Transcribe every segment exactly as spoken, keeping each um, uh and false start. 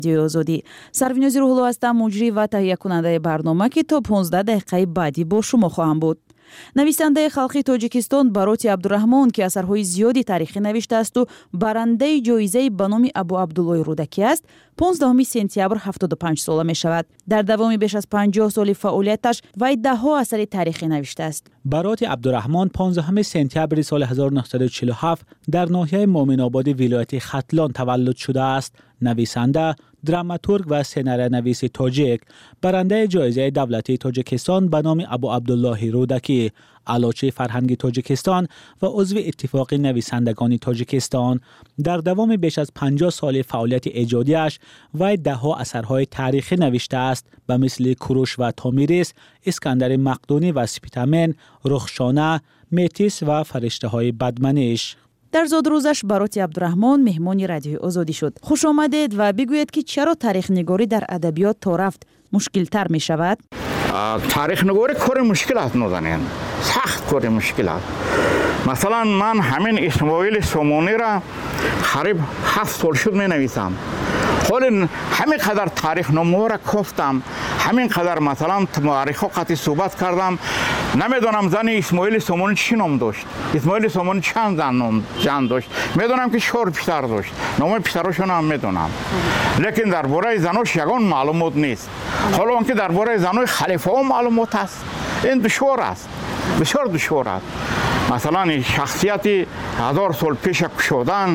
آزادی. سرونیازی روح‌الله هستم، مجری و تهیه کننده برنامه که تا پانزده دقیقه بعدی با شما خواهم بود. نویسنده خلقی تاجیکستان باروت عبدالرحمان که اثرهای زیادی تاریخی نوشته است و برنده جایزه به نام ابو عبدالله رودکی است، پانزدهم سپتامبر هفتاد و پنج ساله می شود. در دوام بیش از پنجاه سال فعالیتش وی ده ها اثر تاریخی نوشته است. باروت عبدالرحمان پانزدهم سپتامبر سال هزار و نهصد و چهل و هفت در ناحیه مومن آباد ولایت ختلان تولد شده است. نویسنده، دراماتورگ و سناریونویس تاجیک، برنده جایزه دولتی تاجیکستان به نام ابو عبدالله رودکی، علاچه فرهنگی تاجیکستان و عضو اتفاق نویسندگان تاجیکستان. در دوام بیش از پنجاه سال فعالیت ایجادیش وی ده ها اثرهای تاریخی نوشته است به مثل کوروش و تامیریس، اسکندر مقدونی و سپیتامن، رخشانه، میتیس و فرشته های بدمنش. در زادروزش باروت عبدالرحمان مهمان رادیوی آزادی شد. خوش آمدید و بگویید که چرا تاریخ نگاری در ادبیات تا رفت مشکل تر می شود؟ تاریخ نگاری کار مشکل است نازنین، سخت کار مشکل است. مثلا من همین اسماعیل سومونی را قریب هفت سال شد می نویسم. حالا همین قدر تاریخ نامه را گفتم، همین قدر مثلا تاریخ قطعی صحبت کردم. نمیدونم زن اسماعیل سومونی چی نام داشت، اسماعیل سومونی چند زن نام جان داشت. میدونم که چهار پسر داشت، نام پسراشون هم میدونم، لیکن درباره زناش یگان معلومات نیست. حالا اون که درباره زنای خلیفه ها معلومات است، این دشوار است، بسیار دشوار است. مثلا شخصیتی هزار سال پیش کشودن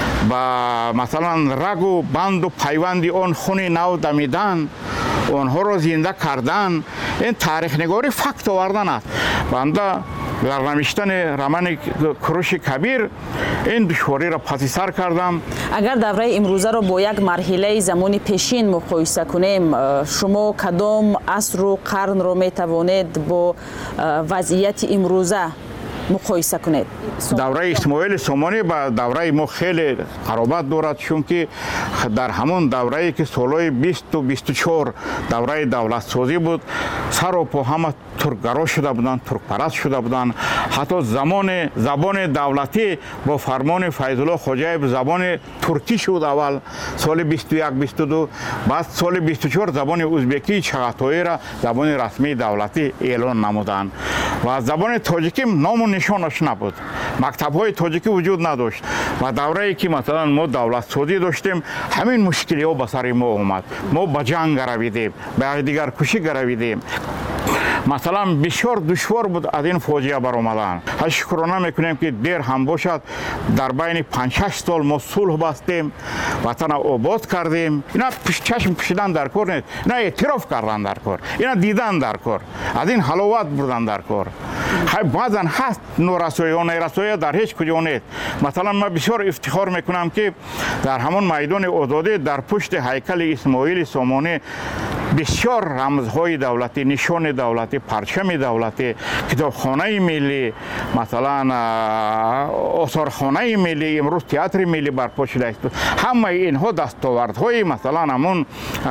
با مثلا رگ و بند و پیوندی اون خون نو دمیدن، اونها رو زنده کردن، این تاریخ نگاری فکت آوردن است. بنده در نوشتن رمان کوروش کبیر این دشواری را پس سر کردم. اگر دوره امروزه را با یک مرحله زمانی پیشین مقایسه کنیم، شما کدام عصر و قرن را می توانید با وضعیت امروزه مقایسه کنید؟ دوره اسماعیل سومونی با دوره ما خیلی قرابت دارد، چون که در همون دوره‌ای که سالهای بیست و بیست و چهار دوره دولت سازی بود، سر و پا همه ترکگرا شده بودند، ترک پرست شده بودند. حتی زمان زبان دولتی با فرمان فیض‌الله خوجایب زبان ترکی شد اول سال بیست و یک بیست و دو، بعد سال بیست و چهار زبان ازبکی چغاتایی را زبان رسمی دولتی اعلان نمودند و زبان تاجیکی نام و نشانش نبود. مکتب‌های تاجیکی وجود نداشت و دوره‌ای که مثلا ما دولت سازی داشتیم، همین مشکل‌ها به سر ما اومد. ما به جنگ رویدیم، به دیگر کشی رویدیم. مثلا بسیار دشوار بود از این فاجعه برآمدن. شکرانه میکنیم که دیر هم باشد در بین پنج شش سال ما صلح بستیم، وطن آباد کردیم. اینا چشم پوشیدن در کار نیست، اینا اعتراف کردن در کار، اینا دیدن در کار، از این حلاوت بردن در کار. بعضا هست نورسایی و نیرسایی در هیچ کجا نیست. مثلا من بسیار افتخار میکنم که در همون میدان آزادی در پشت هیکل اسماعیل سومونی بسیار رمزهای دولتی، نشان دولتی، پرچم دولتی، کتابخانه ملی، مثلا آثارخانه ملی، امروز تئاتر ملی برپا شده است. همه اینها دستاوردهای مثلا همون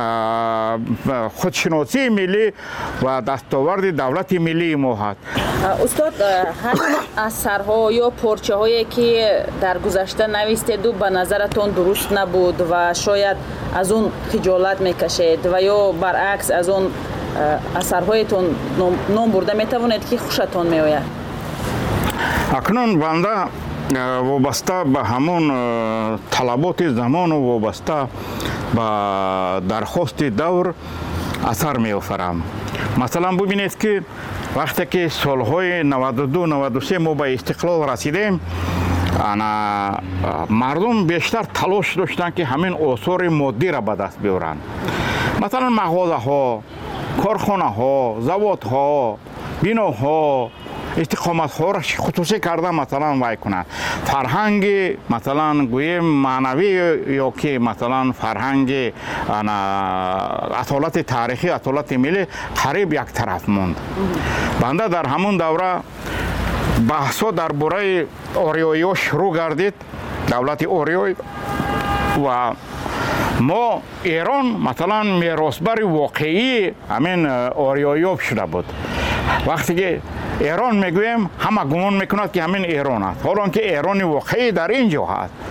خودشناسی ملی و دستاورد دولت ملی ما هست. استاد، همین اثرها یا پارچه هایی که در گذشته نوشتید و به نظرتون درست نبود و شاید از اون خجالت میکشید و یا برعکس از اون اثرهایتون نام برده میتوانید که خوشتون میآید؟ اکنون بنده وابسته به همون طلبات زمان و وابسته به درخواست دور اثر میآفرم. مثلا ببینید که وقتی که سالهای نود و دو نود و سه ما به استقلال رسیدیم، انا مردم بیشتر تلاش داشتن که همین آثار مادی را به دست بیارن. مثلا مغازه ها، کارخانه ها، زواد ها، بنا ها، استقامت ها را خصوصی کرده مثلا وای کنند. فرهنگ مثلا گویم معنوی یا که مثلا فرهنگ اصالت تاریخی، اصالت ملی قریب یک طرف موند. بنده در همون دوره بحثا درباره آریایی ها شروع گردید، دولت آریایی، و ما ایران مثلا میراثبر واقعی همین آریایی ها شده بود. وقتی که ایران میگویم همه گمان میکند که همین ایران است، حالا که ایران واقعی در اینجا هست.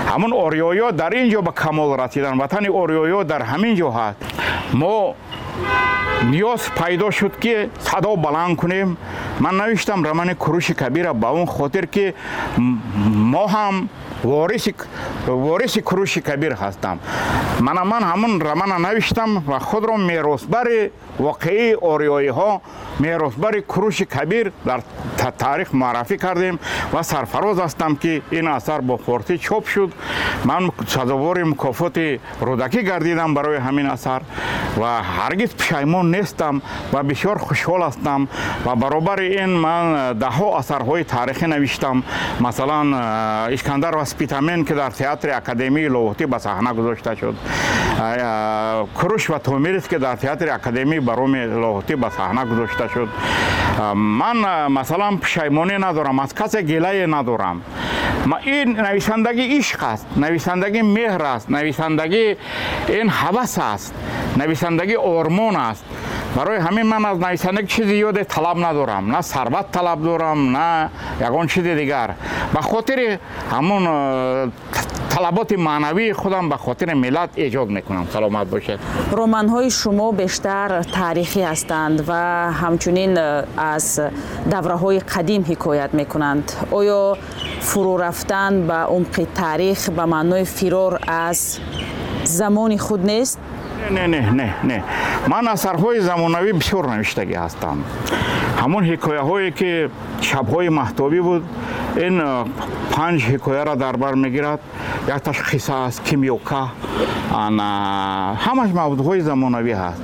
همون اوریویا در اینجا به کمال رسیدن. وطن اوریویا در همین جا هست. ما نیاز پیدا شد که صدا بلند کنیم. من نوشتم رمان کوروش کبیر به اون خاطر که ما هم وارث وارث کوروش کبیر هستم. من من همون رمان نوشتم و خود را میراثبر واقعی اوریایی ها، میراثبر کوروش کبیر در تاریخ معرفی کردیم و سرفراز هستم که این اثر با فارسی چاپ شد. من سزاوار مکافات رودکی گردیدم برای همین اثر و هرگز پشیمان نیستم و بسیار خوشحال هستم و برابر این من ده ها اثرهای تاریخی نوشتم. مثلا اسکندر و سپیتامین که در تئاتر اکادمی لاهوتی به صحنه گذاشته شد، کوروش و تومیرس که در تئاتر اکادمی بروم لاهوتی به صحنه گذاشته شد. من مثلا پشیمانی ندارم، از کسی گله ندارم. ما این نویسندگی عشق است، نویسندگی مهر است، نویسندگی این هوس است، نویسندگی آرمان است. برای همین من از نویسندگی چیزی زیاد طلب ندارم، نه ثروت طلب دارم نه یگان چیز دیگر. به خاطر همون طلبات معنوی خودم به خاطر ملت ایجاد میکنم. سلامت باشید. رمان‌های شما بیشتر تاریخی هستند و همچنین از دوره‌های قدیم حکایت میکنند. آیا فرو رفتن به عمق تاریخ به معنای فرار از زمان خود نیست؟ نه نه نه نه من اثرهای زمانوی بسیار نوشتگی هستم. همون حکایه هایی که شبهای مهتابی بود، این پنج حکایه را در بر میگیرد. یک تاش قصه است، کیمیوکا، همش موضوعهای زمانوی هست.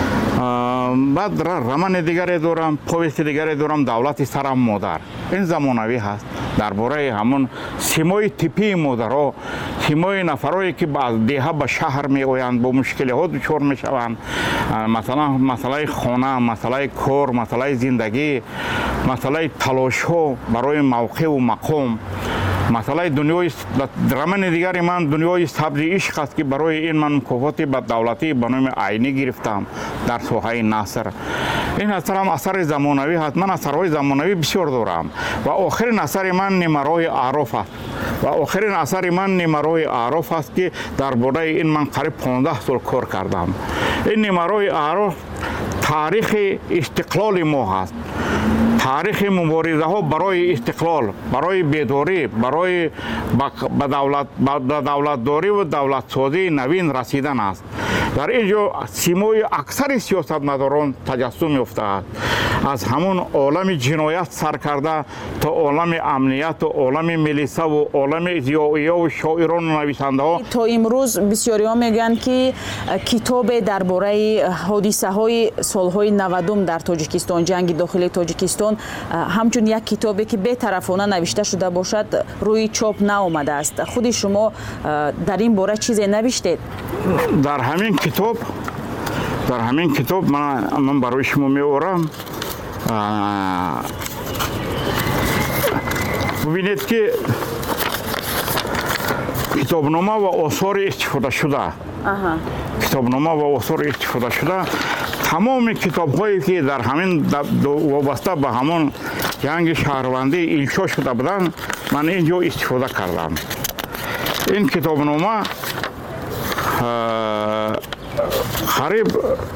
بعد رمان دیگری دارم، پویست دیگری دارم، دولت سرم مادر. این زمانوی هست درباره همون سیمای تیپی مادرها، سیمای نفرایی که از دیه به شهر می آیند، با مشکل ها دچار می شوند. مثلا مسئله خانه، مسئله کار، مسئله زندگی، مسئله تلاش ها برای موقع و مقام. مسئله دنیای رمان دیگری من دنیای سبز عشق است که برای این من مکافات به دولتی به نام عینی گرفتم در ساحه نثر. این اثر هم اثر زمانوی هست. من اثرهای زمانوی بسیار دارم و آخرین اثر من نمرای اعراف است و آخرین اثر من نمرای اعراف است که درباره این من قریب پانزده سال کار کردم. این نمرای اعراف تاریخ استقلال ما هست، تاریخ مبارزه ها برای استقلال، برای بیداری، برای به دولت به دولت داری و دولت سازی نوین رسیدن است. در اینجا سیمای اکثر سیاستمداران تجسم یافته است. از همون عالم جنایت سر کرده تا عالم امنیت و عالم ملیسا و عالم ضیائیه و شاعران و نویسنده ها. تا امروز بسیاری ها میگن که کتاب درباره حادثه های سالهای نودم در تاجیکستان، جنگ داخلی تاجیکستان، همچون یک کتابی که بی‌طرفانه نوشته شده باشد روی چاپ نآمده است. خود شما در این باره چیزی نوشتید؟ در همین کتاب در همین کتاب من من برای شما می‌آورم. ببینید که کتابنامه و آثار استفاده شده. کتابنامه و آثار استفاده شده تمام کتاب‌هایی که در همین وابسته به همون جنگ شهروندی انشا شده بودند من اینجا استفاده کردم. این کتابنامه قریب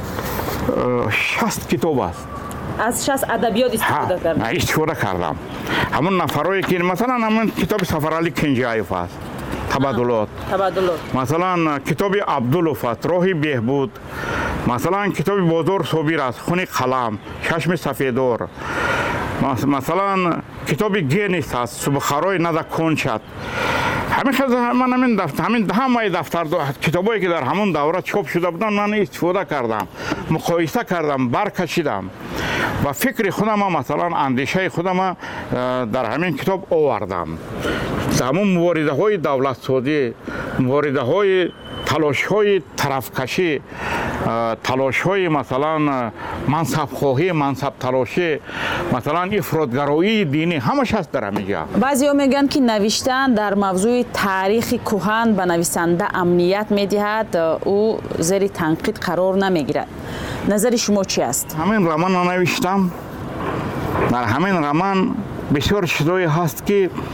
شصت کتاب است. از شصت ادبیات استفاده کردم. استفاده کردم. همون نفرایی که مثلا همون کتاب سفرعلی کنجایف است، تبادلات. تبادلات. مثلا کتاب عبدالوفت، راه بهبود. مثلا کتاب بازار صابر است، خون قلم، چشم سفیدار. مثلا کتاب گینیس است، صبحخرای نده کن شد. همین خیلی من همین دفتر همین همه دفتر کتابایی که در همون دوره چاپ شده بودن من استفاده کردم، مقایسه کردم، برکشیدم و فکر خودم مثلا اندیشه خودم در همین کتاب آوردم. همون مبارزه های دولت سازی، مبارزه های تلاش های طرفکشی، تلاش های مثلا منصب خواهی، منصب تلاشی، مثلا افراطگرایی دینی، همش هست در همینجا. بعضی ها میگن که نوشتن در موضوع تاریخ کهن به نویسنده امنیت میدهد، او زیر تنقید قرار نمیگیرد. نظر شما چی است؟ همین رمان رو نوشتم. در همین رمان بسیار چیزایی هست که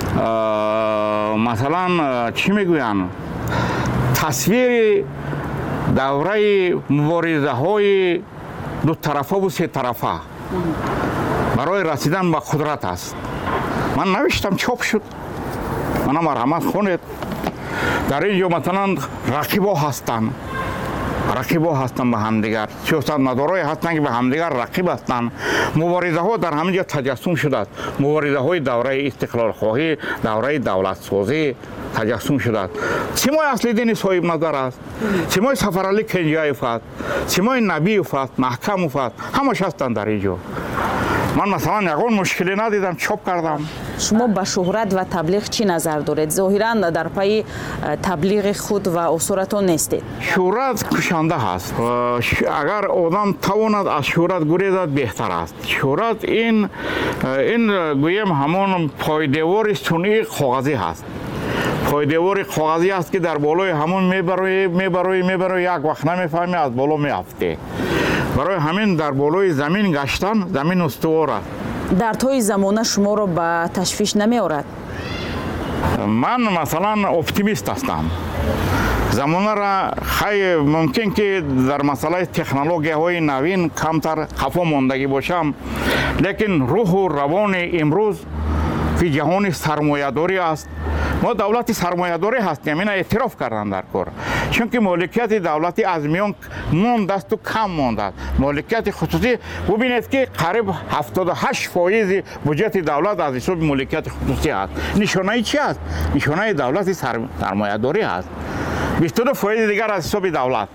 مثلا چی میگوین تصویر دوره مبارزه های دو طرفه و سه طرفه برای رسیدن به قدرت است. من نوشتم چاپ شد، من مرحمت خونید. در اینجا مثلا رقیبا هستن رقیبا هستن به همدیگر، سیاستمدارای هستن که به همدیگر رقیب هستن. مبارزه ها در همینجا تجسم شده است. مبارزه های دوره استقلال خواهی، دوره دولت سازی تجسم شده است. سیمای اصلی دین صاحب نظر است، سیمای سفرعلی کنجایف است، سیمای نبیف است، محکموف است، همش هستن در اینجا. من مثلا یگان مشکلی ندیدم، چاپ کردم. شما به شهرت و تبلیغ چی نظر دارید؟ ظاهراً در پای تبلیغ خود و اصولتون نیستید. شهرت کشنده هست. اگر آدم تواند از شهرت گریزد بهتر است. شهرت این این گویم همون پایدیوار صنعی کاغذی هست. پایدیوار کاغذی است که در بالای همون میبروی میبروی میبروی یک وقت نمیفهمی از بالا میافته. برای همین در بالای زمین گشتن زمین استوار است. در طی زمانه شما رو به تشویش نمی آورد؟ من مثلا اپتیمیست هستم. زمانه را خیلی ممکن که در مسئله تکنولوژی های نوین کمتر خفا ماندگی باشم، لیکن روح و روان امروز که جهان سرمایه‌داری است. ما دولت سرمایه‌داری هستیم، این اعتراف کردن در کار. چون که مالکیت دولتی از میان مانده است و کم مانده است. مالکیت خصوصی ببینید که قریب هفتاد و هشت فایز بودجه دولت از حساب مالکیت خصوصی است. نشانه چی است؟ نشانه دولت سرمایه‌داری است. بیست و دو فایز دیگر از حساب دولت.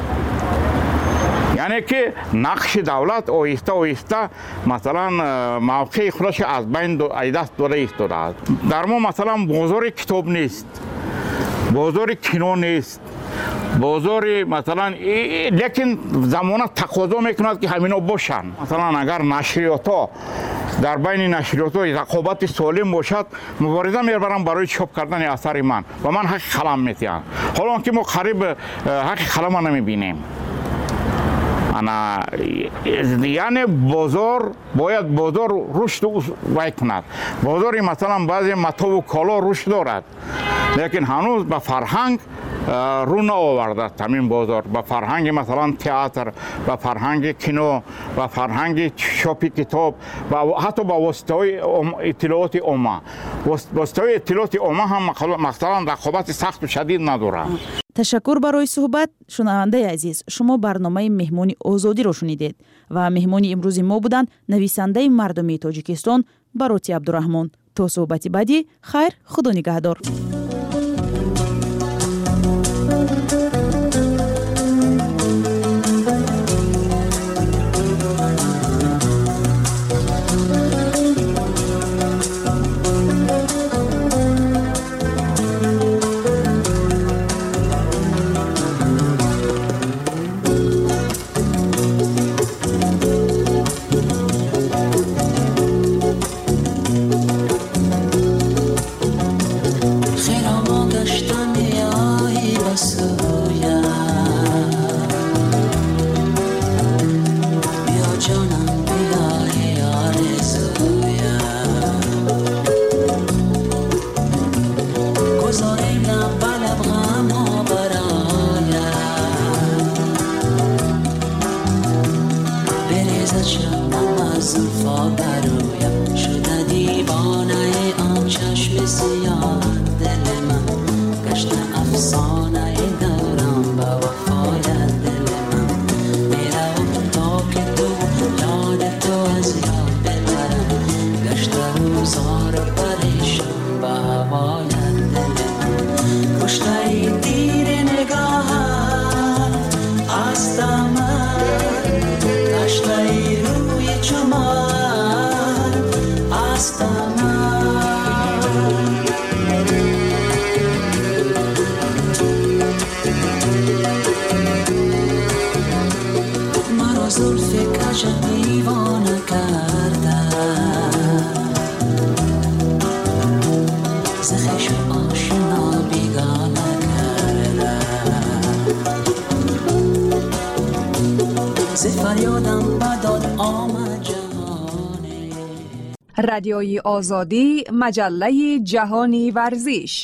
یعنی که نقش دولت آهسته آهسته مثلا موقع خودش از بین دست داده ایستاده است. در ما مثلا بازار کتاب نیست، بازار کینو نیست، بازار مثلا لیکن زمانه تقاضا میکند که همینا باشن. مثلا اگر نشریات ها در بین نشریات ها رقابت سالم باشد، مبارزه میبرم برای چاپ کردن اثر من و من حق قلم میتیم. حالا که ما قریب حق قلم نمیبینیم. انا یعنی بازار باید بازار رشد وای کند. بازاری مثلا بعضی متا و کالا رشد دارد، لیکن هنوز به فرهنگ رو نآورده. همین بازار به فرهنگ مثلا تئاتر، به فرهنگ کینو، به فرهنگ چاپ کتاب و حتی به واسطه اطلاعات عامه. واسطه اطلاعات عامه هم مثلا رقابت سخت و شدید نداره. تشکر برای صحبت. شنونده عزیز، شما برنامه مهمانی آزادی رو شنیدید و مهمانی امروز ما بودند نویسنده مردمی تاجیکستان باروتی عبدالرحمن. تا صحبتی بعدی، خیر، خدا نگهدار. رادیوی آزادی، مجله جهانی ورزش.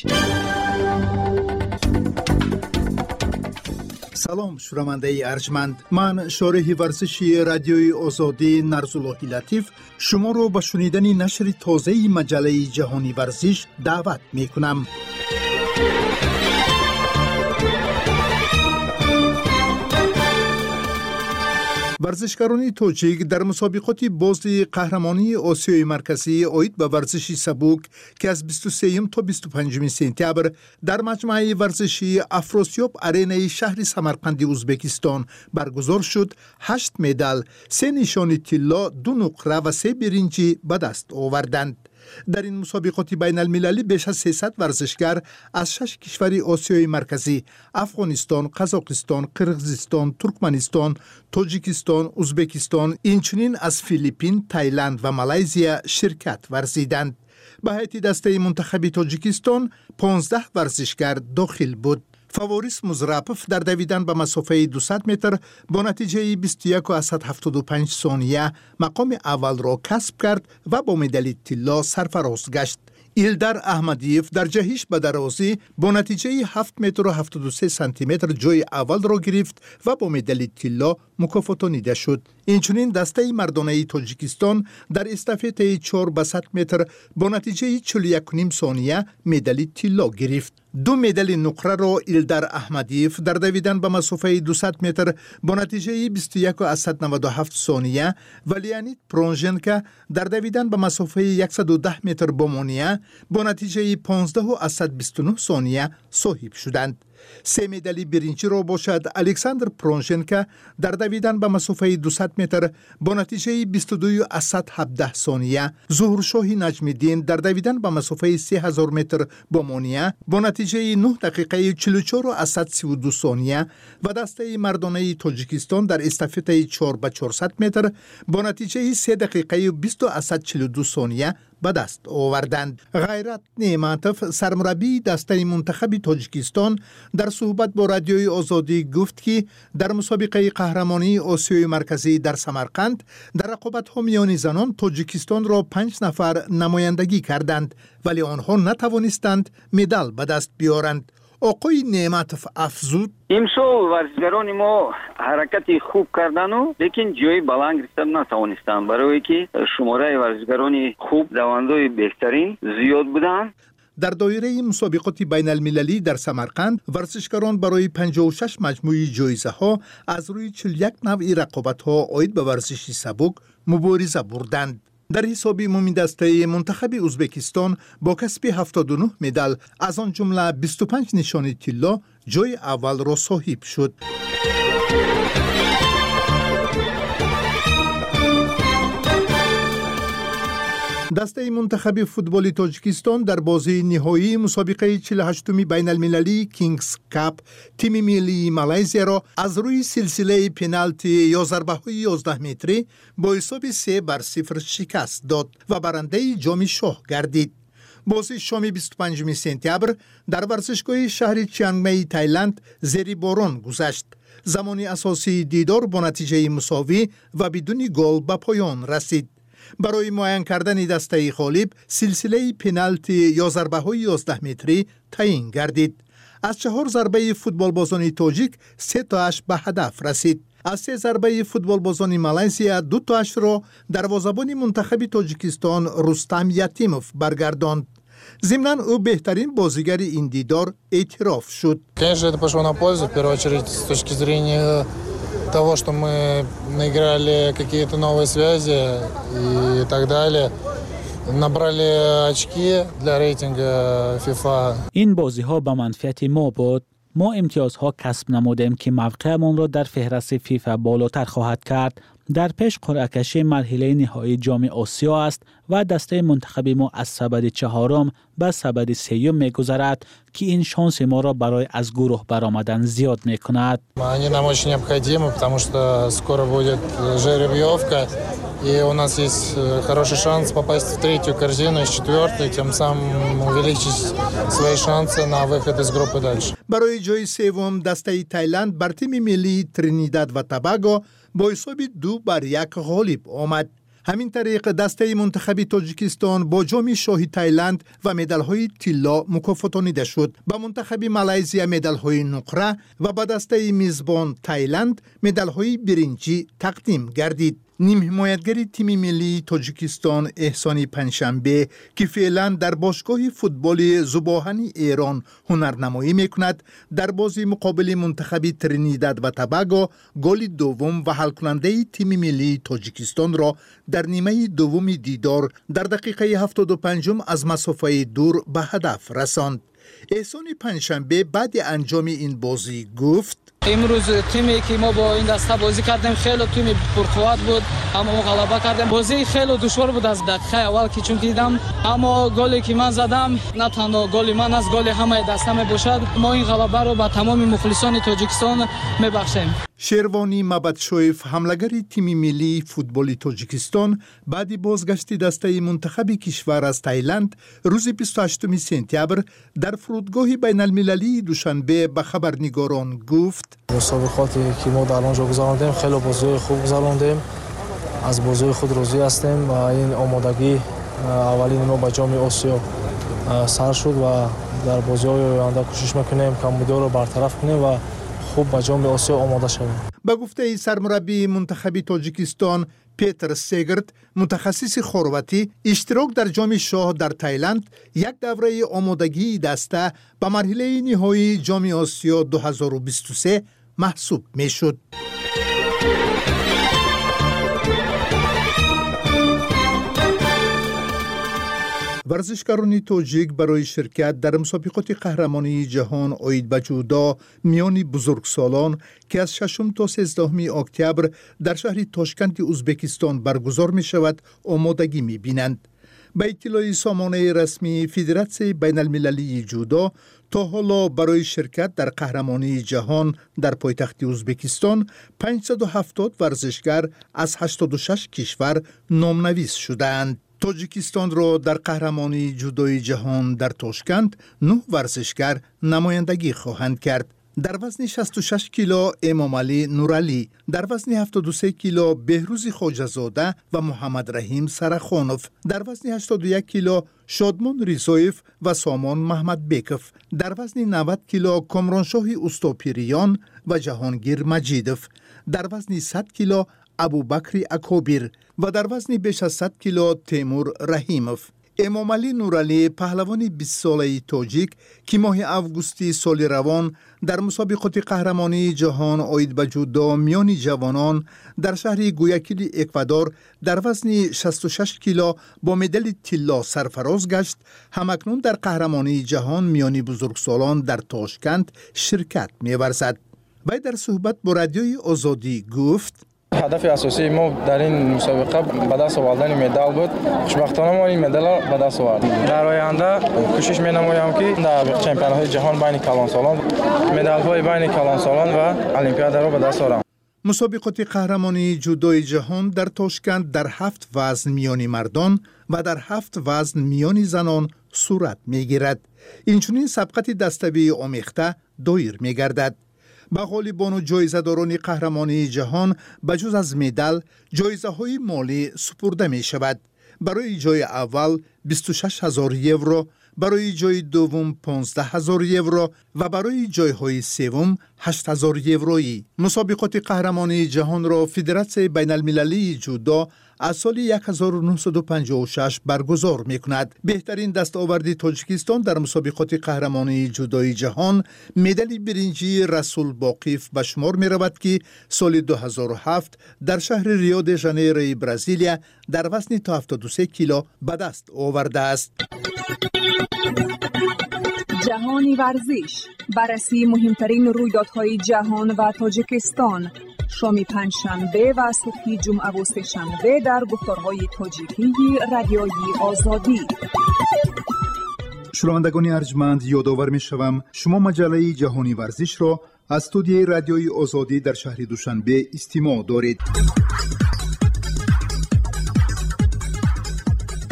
سلام شنونده ارجمند، من شارح ورزشی رادیوی آزادی نرزالله لطیف شما رو به شنیدن نشر تازه مجله جهانی ورزش دعوت می کنم. ورزشکاران تاجیک در مسابقات بازی قهرمانی آسیای مرکزی عاید به ورزش سبک که از بیست و سوم تا بیست و پنجم سپتامبر در مجمع ورزشی افراسیاب آرینای شهر سمرقند ازبکستان برگزار شد، هشت مدال، سه نشان طلا، دو نقره و سه برنجی به دست آوردند. در این مسابقات بین المللی بیش از سیصد ورزشکار از شش کشور آسیای مرکزی، افغانستان، قزاقستان، قرقیزستان، ترکمنستان، تاجیکستان، ازبکستان، اینچنین از فیلیپین، تایلند و مالزیا شرکت ورزیدند. به هیئت دسته منتخب تاجیکستان پانزده ورزشکار داخل بود. فاوریس مزرپف در دویدن به مسافه دویست متر با نتیجه بیست و یک و هفتاد و پنج ثانیه مقام اول را کسب کرد و با مدال طلا سرفراز گشت. ایلدار احمدیف در جهش به درازی با نتیجه هفت متر و هفتاد و سه سانتی متر جای اول را گرفت و با مدال طلا مکافاتانیده شد. اینچنین دسته مردانه تاجیکستان در استافت چهار به صد متر با نتیجه چهل و یک و نیم ثانیه مدال طلا گرفت. دو مدال نقره را ایلدار احمدیف در دویدن به مسافه دویست متر با نتیجه بیست و یک و نود و هفت ثانیه و لیانید پرونژنکا در دویدن به مسافه صد و ده متر با مونیه با نتیجه پانزده و بیست و نه ثانیه صاحب شدند. سه مدال برنجی را باشد الکساندر پرونژنکا در دویدن به مسافه دویست متر با نتیجه بیست و دو و هفده ثانیه، ظهورشاه نجم الدین در دویدن به مسافه سه هزار متر با مونیه با نتیجه نه دقیقه چهل و چهار و سی و دو ثانیه و دسته مردانه تاجیکستان در استافت چهار به چهارصد متر با نتیجه سه دقیقه و بیست و چهل و دو ثانیه به دست آوردند. غیرت نعمتوف سرمربی دسته منتخب تاجیکستان در صحبت با رادیوی آزادی گفت که در مسابقه قهرمانی آسیای مرکزی در سمرقند در رقابت‌ها میان زنان تاجیکستان را پنج نفر نمایندگی کردند ولی آنها نتوانستند مدال به دست بیارند. آقای نعمتوف افزود: امسال ورزشکاران ما حرکت خوب کردن و لیکن جای بلند گرفتن نتوانستند، برای که شماره ورزشکاران خوب دوندای بهترین زیاد بودند. در دایره مسابقات بین المللی در سمرقند ورزشکاران برای پنجاه و شش مجموعه جایزه ها از روی چهل و یک نوع رقابت ها عاید به ورزش سبک مبارزه بردند. در حساب عمومی دسته منتخب ازبکستان با کسب هفتاد و نه مدال از آن جمله بیست و پنج نشان طلا جای اول را صاحب شد. دسته منتخب فوتبال تاجیکستان در بازی نهایی مسابقه چهل و هشتم بین المللی کینگز کاپ تیم ملی مالزیا را از روی سلسله پنالتی یا ضربه‌های یازده متری با حساب سه بر صفر شکست داد و برنده جام شاه گردید. بازی شام بیست و پنجم سپتامبر در ورزشگاه شهر چیانگ تایلند زیر باران گذشت. زمان اساسی دیدار با نتیجه مساوی و بدون گل به پایان رسید. برای معین کردن دسته غالب سلسله پنالتی یا ضربه‌های یازده متری تعیین گردید. از چهار ضربه فوتبال بازان تاجیک سه تاش به هدف رسید. از سه ضربه فوتبال بازان مالزیا دو تاش را دروازه‌بان منتخب تاجیکستان رستم یتیموف برگرداند. ضمناً او بهترین بازیگر این دیدار اعتراف شد. Конечно, это пошло на пользу, в первую очередь, с точки зрения того, что мы наиграли какие-то новые связи и так далее. Набрали очки для рейтинга FIFA. این بازی ها به منفعت ما بود. ما امتیازها کسب نمودیم که موقعمون را در فهرست فیفا بالاتر خواهد کرد. در پیش قرعه کشی مرحله نهایی جام آسیا است و دسته منتخب ما از سبد چهارم به سبد سیوم می‌گذرد که این شانس ما را برای از گروه برآمدن زیاد می‌کند. Они нам очень необходимы, потому что скоро будет жеребьевка, и у нас есть хороший шанс попасть в третью корзину из четвертой, тем самым увеличить свои шансы на выход из группы дальше. برای جای سوم دسته تایلند بر تیم ملی ترینیداد و توباگو با حساب دو بر یک غالب آمد. همین طریق دسته منتخبی تاجیکستان با جام شاهی تایلند و مدال‌های طلا مکافاتانیده شد. با منتخبی مالایزیا مدال‌های نقره و با دسته میزبان تایلند مدال‌های برنجی تقدیم گردید. نیم حمایتگر تیم ملی تاجیکستان احسانی پنجشنبه که فعلا در باشگاه فوتبال زباهنی ایران هنرنمایی میکند، در بازی مقابل منتخب ترینیداد و توباگو گل دوم و حل کننده تیم ملی تاجیکستان را در نیمه دوم دیدار در دقیقه هفتاد و پنج از مسافه دور به هدف رساند. احسانی پنجشنبه بعد انجام این بازی گفت: امروز تیمی که ما با این دسته بازی کردیم خیلی تیم پرقوت بود، اما ما غلبه کردیم. بازی خیلی دشوار بود از دقیقه اول که چون دیدم، اما گلی که من زدم نه تنها گل من است، گل همه دسته می باشد. ما این غلبه رو به تمام مخلصان تاجیکستان میبخشیم. شیروانی مبدشویف حملگر تیم ملی فوتبال تاجیکستان بعد بازگشت دسته منتخب کشور از تایلند روز بیست و هشتم سپتامبر در فرودگاه بین المللی دوشنبه به خبرنگاران گفت: مسابقاتی که ما در آنجا گذراندیم خیلی بازی خوب گذراندیم، از بازی خود راضی هستیم. این آمادگی اولین ما به جام آسیا سر شد و در بازی‌های آینده کوشش می‌کنیم کمبودی‌ها رو برطرف کنیم و خوب به جام آسیا آماده شویم. به گفته سرمربی منتخب تاجیکستان پیتر سگرد، متخصص خرواتی، اشتراک در جام شاه در تایلند یک دوره آمادگی دسته به مرحله نهایی جام آسیا دو هزار و بیست و سه محسوب میشد. ورزشکاران تاجیک برای شرکت در مسابقات قهرمانی جهان عاید به جودو میان بزرگسالان که از ششم تا سیزدهم اکتبر در شهر تاشکند ازبکستان برگزار می شود آمادگی می بینند. به اطلاع سامانه رسمی فدراسیون بین المللی جودو، تا حالا برای شرکت در قهرمانی جهان در پایتخت ازبکستان پانصد و هفتاد ورزشکار از هشتاد و شش کشور نامنویس شدند. تاجیکستان را در قهرمانی جودوی جهان در تاشکند نه ورزشکار نمایندگی خواهند کرد. در وزن شصت و شش کیلو امامعلی نورعلی، در وزن هفتاد و سه کیلو بهروز خواجه‌زاده و محمد رحیم سرخانوف، در وزن هشتاد و یک کیلو شادمان ریزایف و سامان محمد بیکف، در وزن نود کیلو کامرانشاه استاپیریان و جهانگیر مجیدف، در وزن صد کیلو ابوبکر اکابیر و در وزن بیش از صد کیلو تیمور رحیموف. امامعلی نورعلی پهلوان بیست ساله تاجیک که ماه اوگوستی سال روان در مسابقات قهرمانی جهان عاید به جودو میان جوانان در شهر گویاکیل اکوادور در وزن شصت و شش کیلو با مدال طلا سرفراز گشت، همکنون در قهرمانی جهان میان بزرگسالان در تاشکند شرکت می‌ورزد. وی در صحبت با رادیوی آزادی گفت: هدف اساسی ما در این مسابقه به دست آوردن مدال بود. خوشبختانه ما این مدال را به دست آوردیم. در آینده کوشش می‌نمایم که در چمپیونات جهان بین کلانسالان مدال‌های بین کلانسالان و المپیاد را به دست آورم. مسابقات قهرمانی جودوی جهان در تاشکند در هفت وزن میانی مردان و در هفت وزن میانی زنان صورت می‌گیرد. اینچنین سبقت دسته‌بندی آمیخته دایر می‌گردد. به غالبان و جایزه‌داران قهرمانی جهان بجز از مدال جایزه‌های مالی سپرده می شود. برای جای اول بیست و شش هزار یورو، برای جای دوم پانزده هزار یورو و برای جایهای سوم هشت هزار یورویی. مسابقات قهرمانی جهان را فدراسیون بین المللی جودو از سال هزار و نهصد و پنجاه و شش برگزار می کند. بهترین دستاورد تاجیکستان در مسابقات قهرمانی جودوی جهان مدال برنجی رسول باقیف به شمار می رود که سال دو هزار و هفت در شهر ریو د ژانیروی برزیلیا در وزن تا هفتاد و سه کیلو به دست آورده است. جهانی ورزش، بررسی مهمترین رویدادهای جهان و تاجیکستان، شام پنجشنبه و صبح جمعه و سه‌شنبه در گفتارهای تاجیکی رادیوی آزادی. شنوندگان ارجمند، یادآور می‌شوم شما مجله جهانی ورزش را از استودیوی رادیوی آزادی در شهر دوشنبه استماع دارید.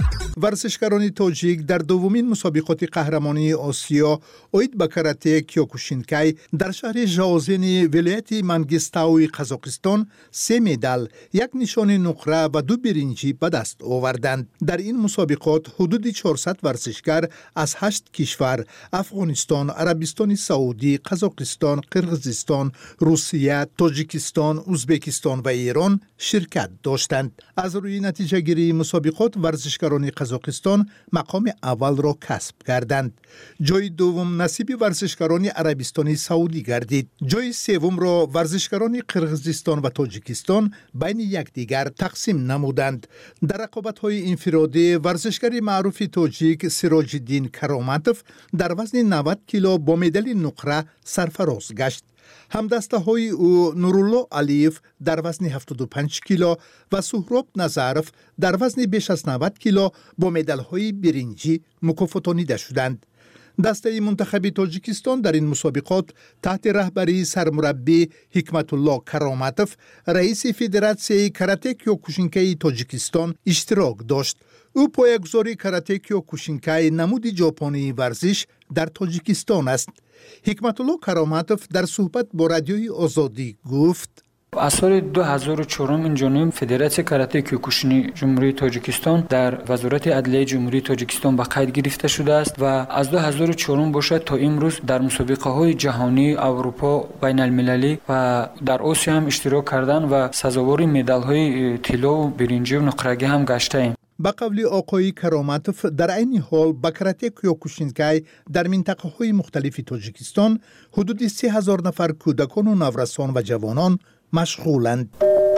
ورزشکاران تاجیک در دومین مسابقات قهرمانی آسیا اوید به کاراته کیوکوشینکای در شهر ژاوزن ولایت منگیستاوی قزاقستان سه مدال، یک نشان نقره و دو برنجی به دست آوردند. در این مسابقات حدود چهارصد ورزشکار از هشت کشور افغانستان، عربستان سعودی، قزاقستان، قرقیزستان، روسیه، تاجیکستان، ازبکستان و ایران شرکت داشتند. از روی نتیجه گیری مسابقات ورزشکاران قزاقستان مقام اول را کسب کردند. جای دوم نصیب ورزشکاران عربستان سعودی گردید. جای سوم را ورزشکاران قرقیزستان و تاجیکستان بین یکدیگر تقسیم نمودند. در رقابت‌های انفرادی ورزشکار معروف تاجیک سراج الدین کرامتوف در وزن نود کیلو با مدال نقره سرفراز گشت. همدسته های او نورالله علیف در وزن هفتاد و پنج کیلو و سهراب نظرف در وزن بیش از نود کیلو با مدال های برنجی مکافاتانیده شدند. دسته منتخب تاجیکستان در این مسابقات تحت رهبری سرمربی حکمت الله کرامتوف رئیس فدراسیون کاراته کیوکوشینکای تاجیکستان اشتراک داشت. او پایه‌گذاری کاراته کیوکوشینکای نمود ژاپنی ورزش در تاجیکستان است. حکمت الله کرامتوف در صحبت با رادیوی آزادی گفت: از سال دو هزار و چهار این جانب فدراسیون کاراته کیوکوشینی جمهوری تاجیکستان در وزارت عدلیه جمهوری تاجیکستان به قید گرفته شده است و از دو هزار و چهار باشد تا امروز در مسابقه های جهانی، اروپا، بین المللی و در آسیا هم اشتراک کردن و سزاوار مدال های طلا و برنجی و نقرگی هم گشته ایم. با قول آقای کرامتوف در این حال با کاراته کیوکوشینکای در منطقه های مختلف تاجیکستان حدود سه هزار نفر کودکان و نوجوانان و جوانان مشغولند.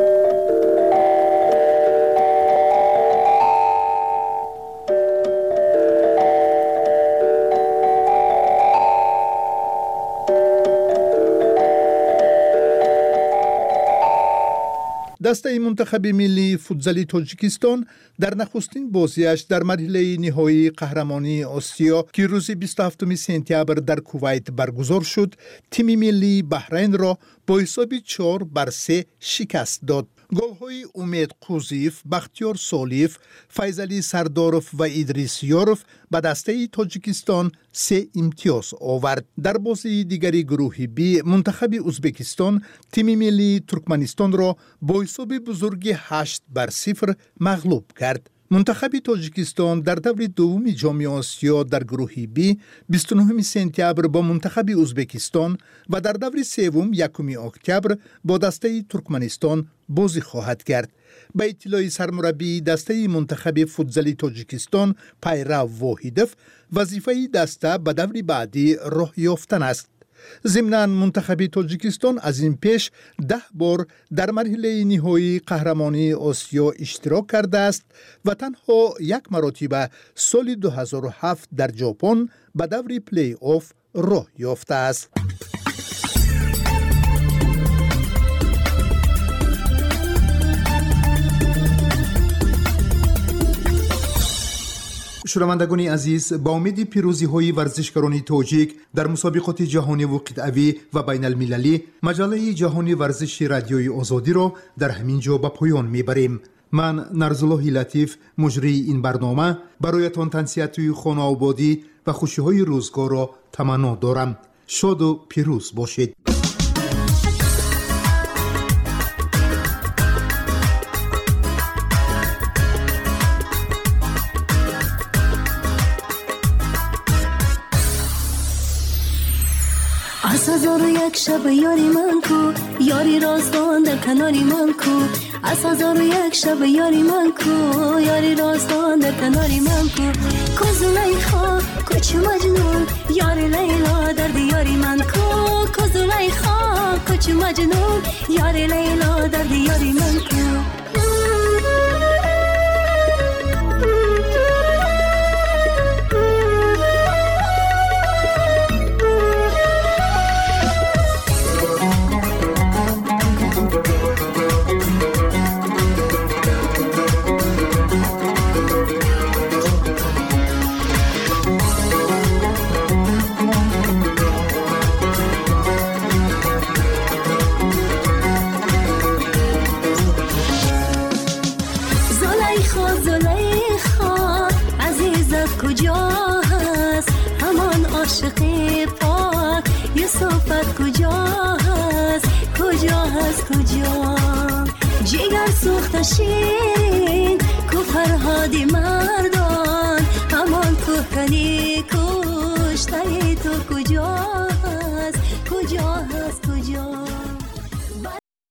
دسته منتخب ملی فوتزالی تاجیکستان در نخستین بازیش در مرحله نهایی قهرمانی آسیا که روز بیست و هفتم سپتامبر در کویت برگزار شد، تیم ملی بحرین را با حساب چهار بر سه شکست داد. گل‌های امید قوزیف، بختیار سالیف، فیضعلی سرداروف و ادریس یاروف به دسته تاجیکستان سه امتیاز آورد. در بازی دیگری گروه بی منتخب ازبکستان تیم ملی ترکمنستان را با حساب بزرگ هشت بر صفر مغلوب کرد. منتخب تاجیکستان در دور دوم جام آسیا در گروه بی بیست و نه سپتامبر با منتخب ازبکستان و در دور سوم یکم اکتبر با دسته ترکمنستان بازی خواهد کرد. به اطلاع سرمربی دسته منتخب فوتزالی تاجیکستان پیرو واحدوف، وظیفه دسته به دور بعدی راه یافتن است. ضمناً منتخب تاجیکستان از این پیش ده بار در مرحله نهایی قهرمانی آسیا اشتراک کرده است و تنها یک مرتبه سال دو هزار و هفت در ژاپن به دور پلی آف راه یافته است. شنوندگان عزیز، با امید پیروزی های ورزشکاران تاجیک در مسابقات جهانی و قطعی و بین المللی، مجله جهانی ورزش رادیوی آزادی را در همین جا به پایان میبریم. من نرزالله لطیف مجری این برنامه برایتان تنسیت خانه آبادی و خوشی های روزگار را تمنا دارم. شاد و پیروز باشید. از هزار و یک شب یاری من کو، یاری رازدان در کناری من کو. از هزار و یک شب یاری من کو، یاری رازدان در کناری من کو. کو زلیخا کوچ مجنون، یاری لیلا در دیاری من کو. کو زلیخا کوچ مجنون، یاری لیلا در دیاری من کو. هست کجا جگر سوخت شیرین کو فرهادی مردان همان کوهکنی کشته تو کجا هست کجا هست